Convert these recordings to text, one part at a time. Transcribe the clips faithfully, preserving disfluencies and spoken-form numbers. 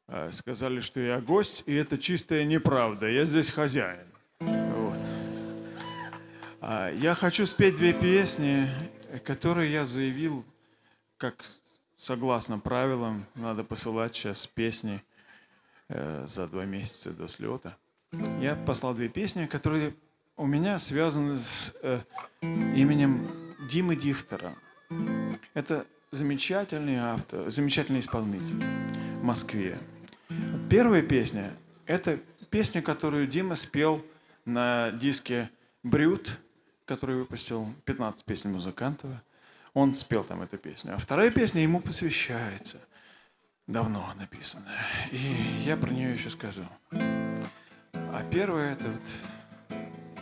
А, Сказали, что я гость, и это чистая неправда. Я здесь хозяин. Вот. А, Я хочу спеть две песни, которые я заявил, как с- согласно правилам, надо посылать сейчас песни э, за два месяца до слета. Я послал две песни, которые у меня связаны с э, именем Димы Дихтера. Это замечательный автор, замечательный исполнитель в Москве. Первая песня – это песня, которую Дима спел на диске «Брют», который выпустил пятнадцать песен Музыкантова. Он спел там эту песню. А вторая песня ему посвящается. Давно написанная. И я про нее еще скажу. А первая – это вот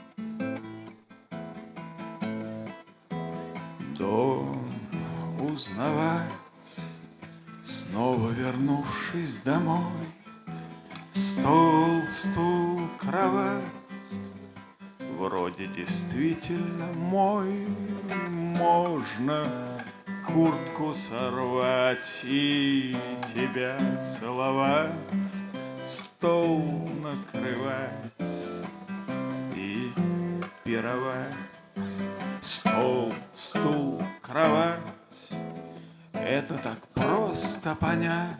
дом узнавать, снова вернувшись домой. Стол, стул, кровать, вроде действительно мой. Можно куртку сорвать и тебя целовать, стол накрывать и пировать. Стол, стул, кровать, это так просто понять.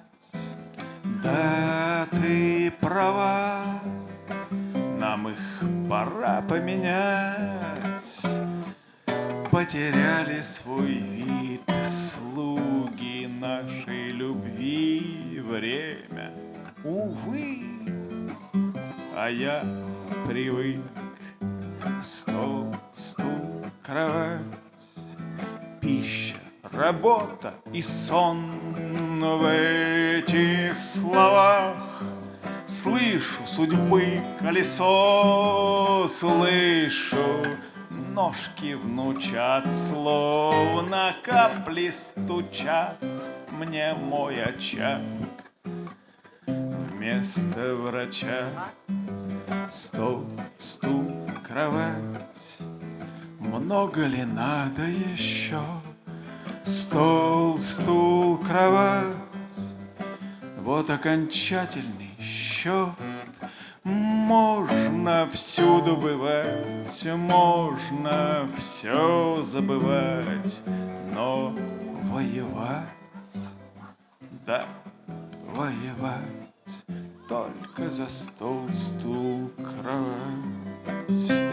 Да, ты права, нам их пора поменять. Потеряли свой вид слуги нашей любви. Время, увы, а я привык. Стол, стул, кровать, пища, работа и сон. Но в этих словах слышу судьбы колесо, слышу ножки внучат, словно капли стучат мне мой очаг. Вместо врача стол, стул, кровать. Много ли надо еще? Стол, стул, кровать. Вот окончательный счет. Можно всюду бывать, можно все забывать, но воевать, да, воевать только за стол, стул, кровать.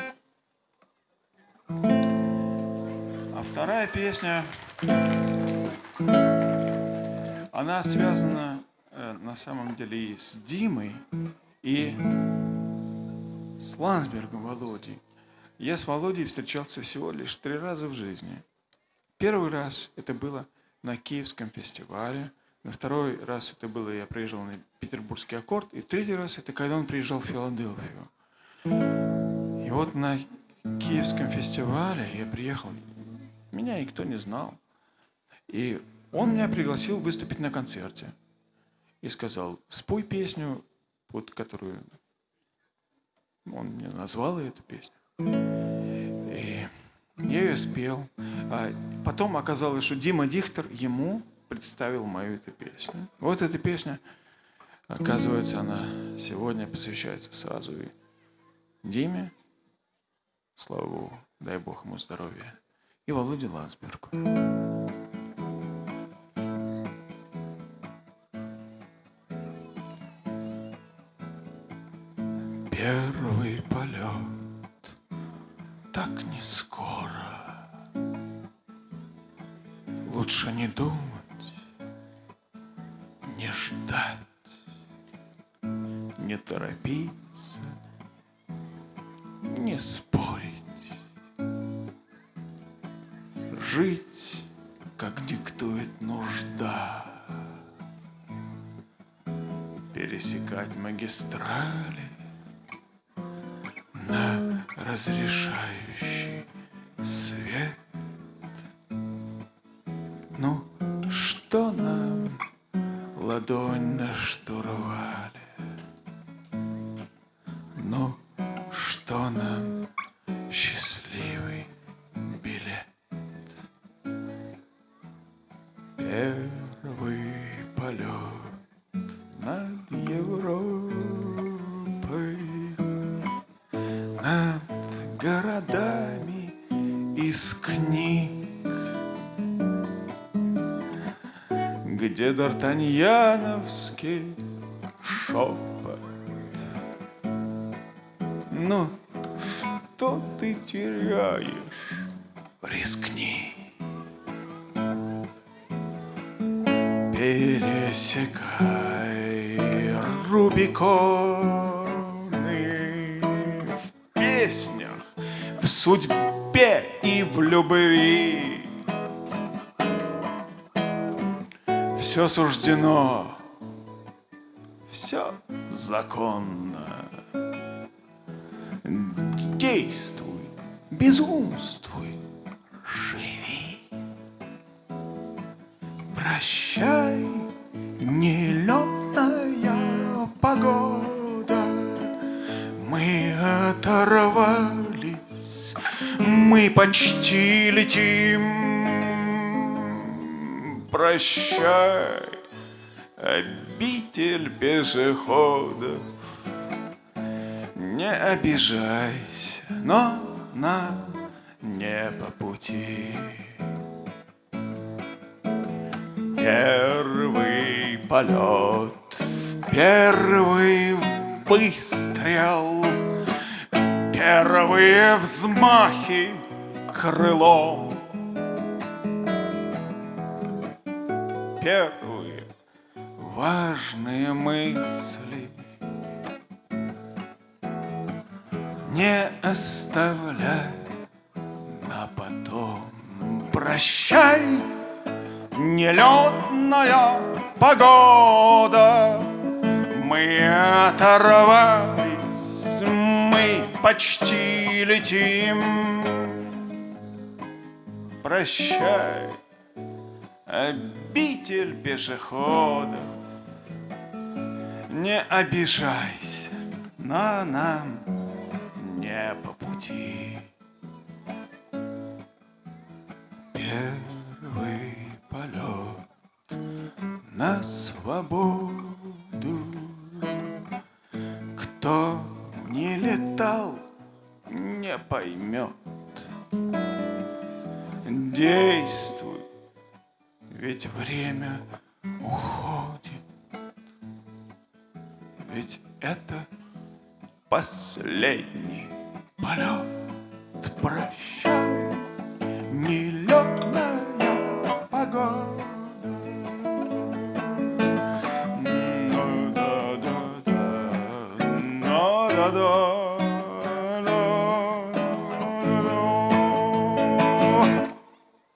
А вторая песня, она связана э, на самом деле и с Димой, и с Ландсбергом Володей. Я с Володей встречался всего лишь три раза в жизни. Первый раз это было на Киевском фестивале, на второй раз это было, я приезжал на Петербургский аккорд, и в третий раз это когда он приезжал в Филадельфию. И вот на Киевском фестивале я приехал, меня никто не знал. И он меня пригласил выступить на концерте. И сказал, спой песню, вот которую он мне назвал эту песню. И я ее спел. А потом оказалось, что Дима Дихтер ему представил мою эту песню. Вот эта песня, оказывается, она сегодня посвящается сразу и Диме, слава Богу, дай Бог ему здоровья, и Володе Ландсбергу. Первый полет так не скоро. Лучше не думать, не ждать, не торопиться, не спорить. Жить, как диктует нужда. Пересекать магистрали на разрешающий свет. Ну, что нам ладонь на штурвале? Ну, что нам счастливый билет? Первый полет над Европой, над городами из книг, где д'Артаньяновский шепот. Ну, что ты теряешь? Рискни. Пересекай Рубиконы в песнях, в судьбе и в любви. Все суждено, все законно. Действуй, безумствуй, живи. Прощай, нелетная погода. Мы оторвались, мы почти летим. Прощай, обитель пешеходов. Не обижайся, но нам не по пути. Первый полет, первый выстрел, первые взмахи крылом, первые важные мысли. Не оставляй на потом. Прощай, нелетная погода. Мы оторвались, мы почти летим. Прощай, обитель пешеходов. Не обижайся, но нам не по пути. Первый полет на свободу. Кто не летал, не поймет. Действуй, ведь время уходит. Ведь это последний полет. Прощай, нелетная погода. Ну да да да, ну да да.